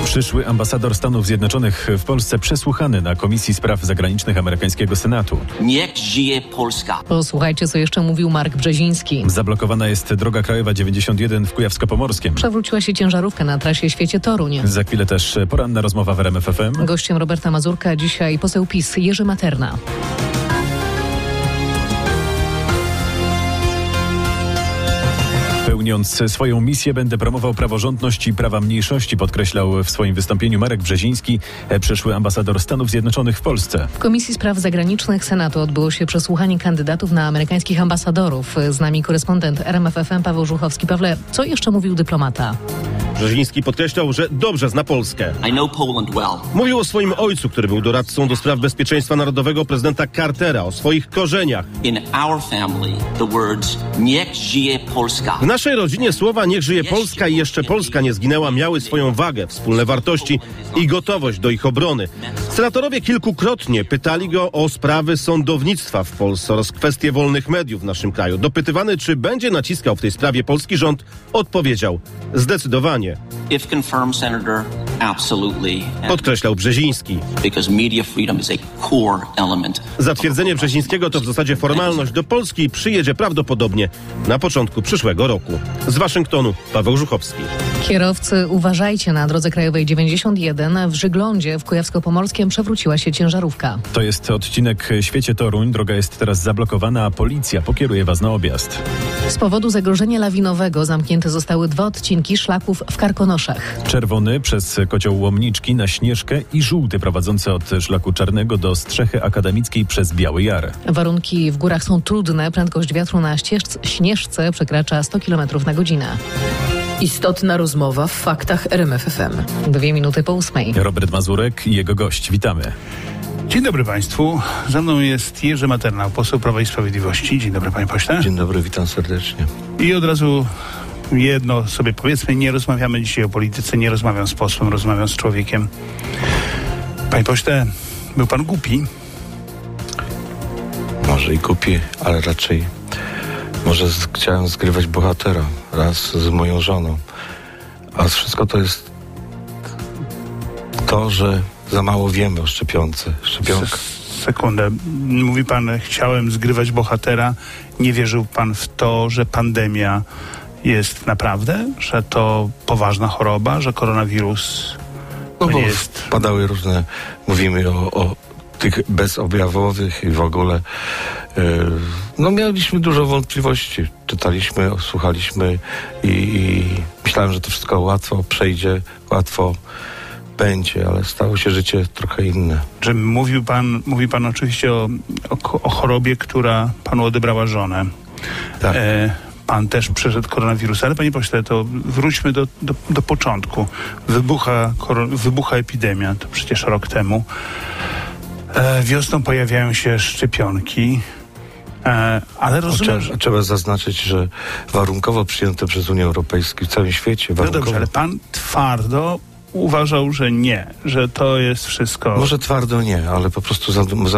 Przyszły ambasador Stanów Zjednoczonych w Polsce przesłuchany na Komisji Spraw Zagranicznych amerykańskiego Senatu. Niech żyje Polska. Posłuchajcie, co jeszcze mówił Marek Brzeziński. Zablokowana jest droga krajowa 91 w Kujawsko-Pomorskiem. Przewróciła się ciężarówka na trasie Świecie-Toruń. Za chwilę też poranna rozmowa w RMF FM. Gościem Roberta Mazurka dzisiaj poseł PiS Jerzy Materna. Pełniąc swoją misję, będę promował praworządność i prawa mniejszości, podkreślał w swoim wystąpieniu Marek Brzeziński, przyszły ambasador Stanów Zjednoczonych w Polsce. W Komisji Spraw Zagranicznych Senatu odbyło się przesłuchanie kandydatów na amerykańskich ambasadorów. Z nami korespondent RMF FM Paweł Żuchowski. Pawle, co jeszcze mówił dyplomata? Brzeziński podkreślał, że dobrze zna Polskę. I know Poland well. Mówił o swoim ojcu, który był doradcą do spraw bezpieczeństwa narodowego prezydenta Cartera, o swoich korzeniach. In our family, the words niech żyje Polska. W naszej rodzinie słowa niech żyje Polska i jeszcze Polska nie zginęła miały swoją wagę, wspólne wartości i gotowość do ich obrony. Senatorowie kilkukrotnie pytali go o sprawy sądownictwa w Polsce oraz kwestie wolnych mediów w naszym kraju. Dopytywany, czy będzie naciskał w tej sprawie polski rząd, odpowiedział: zdecydowanie. If confirmed, Senator, absolutely. Podkreślał Brzeziński. Because media freedom is a core element. Zatwierdzenie Brzezińskiego to w zasadzie formalność. Do Polski przyjedzie prawdopodobnie na początku przyszłego roku. Z Waszyngtonu Paweł Żuchowski. Kierowcy, uważajcie, na drodze krajowej 91 w Żyglądzie w Kujawsko-Pomorskiem przewróciła się ciężarówka. To jest odcinek Świecie-Toruń. Droga jest teraz zablokowana, a policja pokieruje was na objazd. Z powodu zagrożenia lawinowego zamknięte zostały 2 odcinki szlaków w Karkonoszach. Czerwony przez kocioł Łomniczki na Śnieżkę i żółty prowadzący od szlaku Czarnego do Strzechy Akademickiej przez Biały Jar. Warunki w górach są trudne. Prędkość wiatru na Śnieżce przekracza 100 km na godzinę. Istotna rozmowa w faktach RMF FM. 2 minuty po 8. Robert Mazurek i jego gość. Witamy. Dzień dobry Państwu. Ze mną jest Jerzy Materna, poseł Prawa i Sprawiedliwości. Dzień dobry, panie pośle. Dzień dobry, witam serdecznie. I od razu jedno sobie powiedzmy, nie rozmawiamy dzisiaj o polityce, nie rozmawiam z posłem, rozmawiam z człowiekiem. Panie pośle, był pan głupi? Może i głupi, ale raczej może chciałem zgrywać bohatera raz z moją żoną. A wszystko to jest to, że za mało wiemy o szczepionce. Szczepionka. Sekundę. Mówi pan, chciałem zgrywać bohatera. Nie wierzył pan w to, że pandemia jest naprawdę? Że to poważna choroba? Że koronawirus No bo jest... padały różne, mówimy o tych bezobjawowych i w ogóle mieliśmy dużo wątpliwości. Czytaliśmy, słuchaliśmy i myślałem, że to wszystko łatwo przejdzie, łatwo będzie, ale stało się życie trochę inne. Że mówi pan oczywiście o chorobie, która panu odebrała żonę. Tak. Pan też przeszedł koronawirusa, ale panie pośle, to wróćmy do początku. Wybucha epidemia, to przecież rok temu. Wiosną pojawiają się szczepionki, ale rozumiem, że... Trzeba zaznaczyć, że warunkowo przyjęte przez Unię Europejską w całym świecie. No dobrze, ale pan twardo uważał, że nie, że to jest wszystko... Może twardo nie, ale po prostu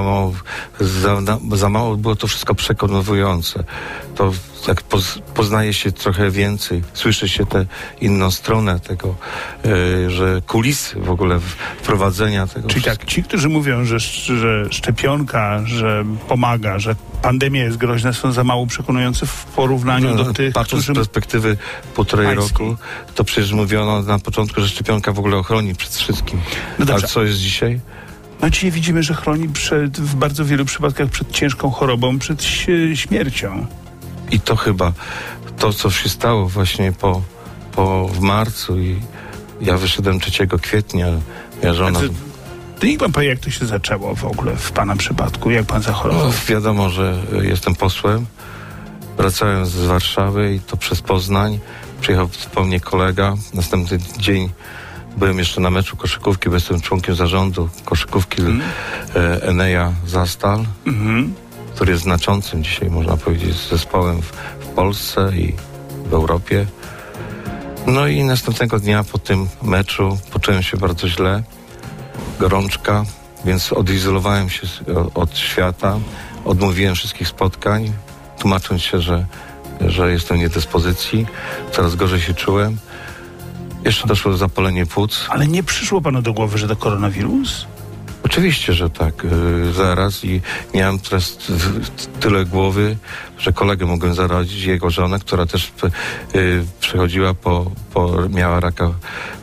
za mało było to wszystko przekonujące. To jak poznaje się trochę więcej, słyszy się tę inną stronę tego, że kulisy w ogóle wprowadzenia tego. Czyli tak, ci, którzy mówią, że szczepionka, że pomaga, że pandemia jest groźna, są za mało przekonujący w porównaniu do tych, patrząc z perspektywy 1,5 roku, to przecież mówiono na początku, że szczepionka w ogóle ochroni przed wszystkim. No dobrze. Ale co jest dzisiaj? No dzisiaj widzimy, że chroni w bardzo wielu przypadkach przed ciężką chorobą, przed śmiercią. I to chyba to, co się stało właśnie w marcu i ja wyszedłem 3 kwietnia, moja żona... To niech pan powie, jak to się zaczęło w ogóle w pana przypadku, jak pan zachorował? No, wiadomo, że jestem posłem, wracałem z Warszawy i to przez Poznań, przyjechał po mnie kolega, następny dzień byłem jeszcze na meczu koszykówki, bo jestem członkiem zarządu koszykówki Enea Zastal, który jest znaczącym dzisiaj, można powiedzieć, zespołem w Polsce i w Europie. No i następnego dnia po tym meczu poczułem się bardzo źle, gorączka, więc odizolowałem się od świata, odmówiłem wszystkich spotkań, tłumacząc się, że jestem w niedyspozycji, coraz gorzej się czułem. Jeszcze doszło zapalenie płuc. Ale nie przyszło panu do głowy, że to koronawirus? Oczywiście, że tak. Zaraz i miałem teraz tyle głowy, że kolegę mogłem zarazić, jego żonę, która też przechodziła miała raka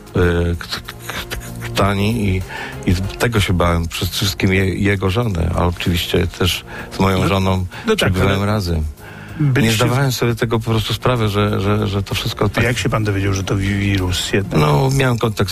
krtani i tego się bałem. Przede wszystkim jego żonę, ale oczywiście też z moją żoną przebywałem razem. Nie zdawałem sobie tego po prostu sprawy, że to wszystko tak... A jak się pan dowiedział, że to wirus jednak? No, miałem kontakt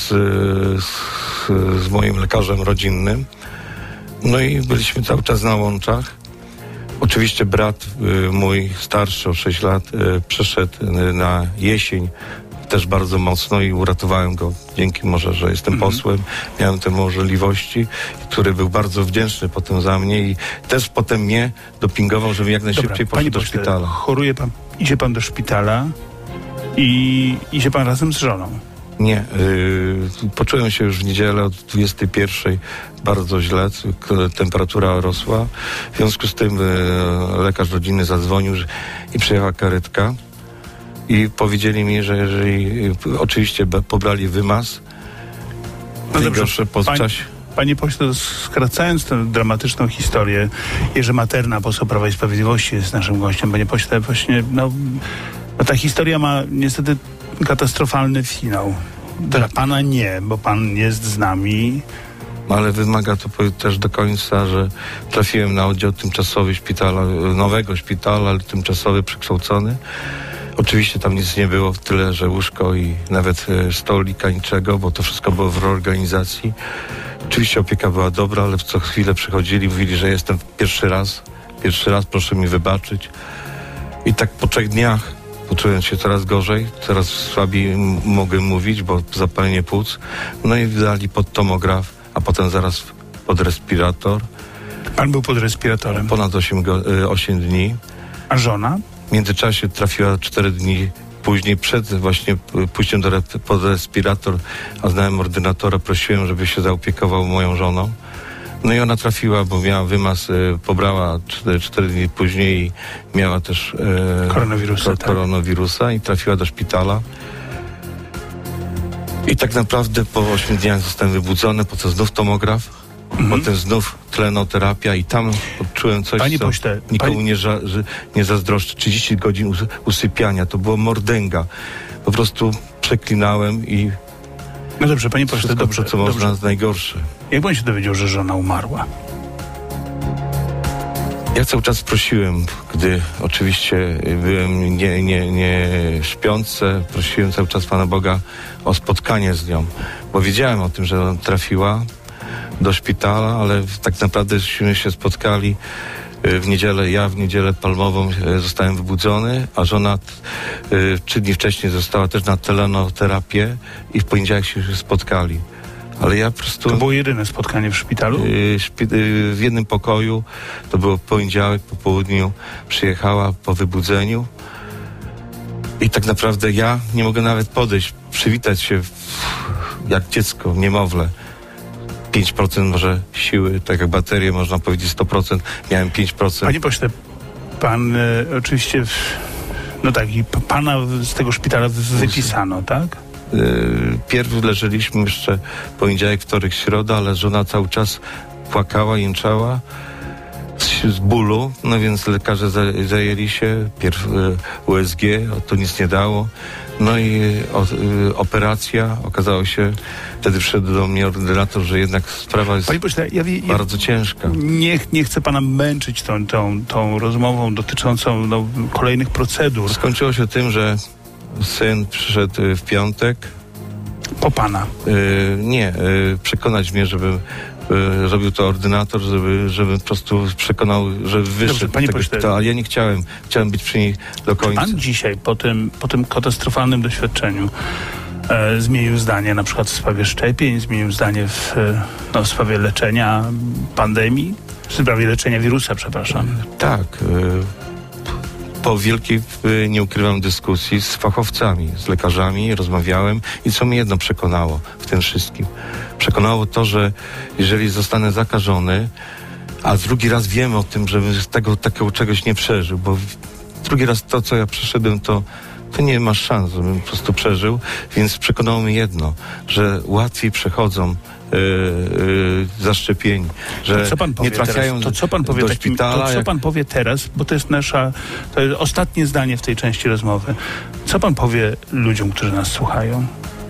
z moim lekarzem rodzinnym. No i byliśmy cały czas na łączach. Oczywiście brat mój starszy o 6 lat przeszedł na jesień też bardzo mocno i uratowałem go dzięki może, że jestem posłem. Miałem te możliwości, który był bardzo wdzięczny potem za mnie i też potem mnie dopingował, żebym jak najszybciej poszedł do szpitala. Choruje pan, idzie pan do szpitala i idzie pan razem z żoną? Nie. Poczułem się już w niedzielę od 21 bardzo źle, temperatura rosła. W związku z tym lekarz rodzinny zadzwonił i przyjechała karetka. I powiedzieli mi, że jeżeli oczywiście pobrali wymaz, najgorsze podczasie. Panie pośle, skracając tę dramatyczną historię, Jerzy Materna, poseł Prawa i Sprawiedliwości, jest naszym gościem. Panie pośle, właśnie, ta historia ma niestety katastrofalny finał. Dla pana nie, bo pan jest z nami. Ale wymaga to też do końca, że trafiłem na oddział tymczasowy szpitala, nowego szpitala, ale tymczasowy, przekształcony. Oczywiście tam nic nie było, tyle, że łóżko i nawet stolika, niczego, bo to wszystko było w reorganizacji. Oczywiście opieka była dobra, ale co chwilę przychodzili, mówili, że jestem pierwszy raz, proszę mi wybaczyć. I tak po 3 dniach poczułem się coraz gorzej, coraz słabiej mogłem mówić, bo zapalenie płuc. No i dali pod tomograf, a potem zaraz pod respirator. Pan był pod respiratorem? Ponad 8 dni. A żona? W międzyczasie trafiła 4 dni później, przed właśnie pójściem pod respirator, a znałem ordynatora, prosiłem, żeby się zaopiekował moją żoną. No i ona trafiła, bo miała wymaz, pobrała 4 dni później i miała też koronawirusa i trafiła do szpitala. I tak naprawdę po 8 dniach zostałem wybudzony, po co znów tomograf. Potem znów tlenoterapia i tam odczułem coś, co nikomu nie zazdroszczę. 30 godzin usypiania, to było mordęga. Po prostu przeklinałem i... No dobrze, panie pośle, dobrze, co można najgorsze. Jak pan się dowiedział, że żona umarła? Ja cały czas prosiłem, gdy oczywiście byłem nie śpiące, prosiłem cały czas Pana Boga o spotkanie z nią, bo wiedziałem o tym, że ona trafiła do szpitala, ale tak naprawdę żeśmy się spotkali w niedzielę. Ja w niedzielę palmową zostałem wybudzony, a żona 3 dni wcześniej została też na telenoterapię i w poniedziałek się spotkali. Ale ja po prostu... To było jedyne spotkanie w szpitalu? W jednym pokoju. To było poniedziałek po południu. Przyjechała po wybudzeniu i tak naprawdę ja nie mogę nawet podejść, przywitać się jak dziecko, niemowlę. 5% może siły, tak jak baterię, można powiedzieć 100%, miałem 5%. Panie pośle, pan oczywiście, no tak, i pana z tego szpitala wypisano, tak? Pierw leżeliśmy jeszcze poniedziałek, wtorek, środa, ale żona cały czas płakała, jęczała z bólu, no więc lekarze zajęli się, pierw USG, to nic nie dało. No i operacja, okazało się, wtedy wszedł do mnie ordynator, że jednak sprawa jest bardzo ciężka. Nie chcę pana męczyć tą rozmową dotyczącą kolejnych procedur. Skończyło się tym, że syn przyszedł w piątek. Po pana? Przekonać mnie, żebym robił to ordynator, żeby po prostu przekonał, że wyszedł. Panie pośle, ale ja nie chciałem być przy niej do końca. Pan dzisiaj po tym katastrofalnym doświadczeniu zmienił zdanie na przykład w sprawie szczepień, zmienił zdanie w sprawie leczenia pandemii, w sprawie leczenia wirusa, przepraszam. Tak. Po wielkiej, nie ukrywam, dyskusji z fachowcami, z lekarzami, rozmawiałem i co mnie jedno przekonało w tym wszystkim. Przekonało to, że jeżeli zostanę zakażony, a drugi raz wiem o tym, żebym takiego czegoś nie przeżył, bo drugi raz to, co ja przeszedłem, to to nie ma szans, żebym po prostu przeżył, więc przekonało mnie jedno, że łatwiej przechodzą zaszczepieni, że nie trafiają do szpitala. To co pan powie teraz, bo to jest ostatnie zdanie w tej części rozmowy. Co pan powie ludziom, którzy nas słuchają?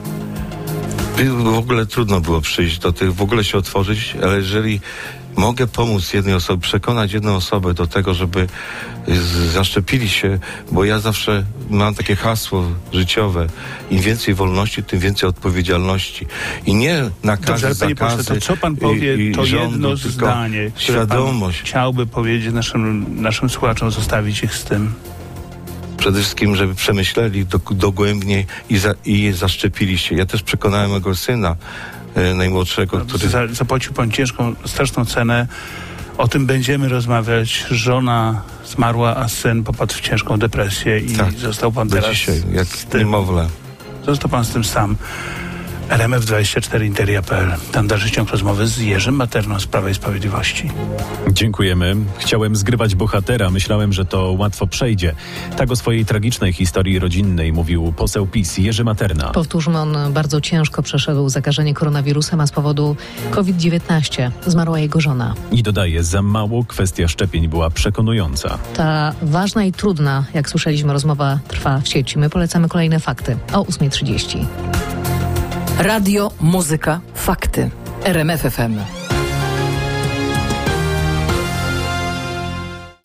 W ogóle trudno było przyjść do tych, w ogóle się otworzyć, ale jeżeli mogę pomóc jednej osobie, przekonać jedną osobę do tego, żeby zaszczepili się, bo ja zawsze mam takie hasło życiowe: im więcej wolności, tym więcej odpowiedzialności. I nie nakazy, zakazy. To co pan powie, to rządu, jedno zdanie, świadomość. Chciałby powiedzieć naszym słuchaczom, zostawić ich z tym? Przede wszystkim, żeby przemyśleli dogłębnie i zaszczepili się. Ja też przekonałem mego syna najmłodszego, który... Zapłacił pan ciężką, straszną cenę. O tym będziemy rozmawiać. Żona zmarła, a syn popadł w ciężką depresję i został pan teraz dzisiaj, jak niemowlę. Został pan z tym sam. RMF24 Interia.pl. Tam dalszy ciąg rozmowy z Jerzym Materną z Prawa i Sprawiedliwości. Dziękujemy. Chciałem zgrywać bohatera. Myślałem, że to łatwo przejdzie. Tak o swojej tragicznej historii rodzinnej mówił poseł PiS Jerzy Materna. Powtórzmy, on bardzo ciężko przeszedł zakażenie koronawirusem, a z powodu COVID-19 zmarła jego żona. I dodaje, za mało kwestia szczepień była przekonująca. Ta ważna i trudna, jak słyszeliśmy, rozmowa trwa w sieci. My polecamy kolejne fakty o 8:30. Radio, muzyka, fakty. RMF FM.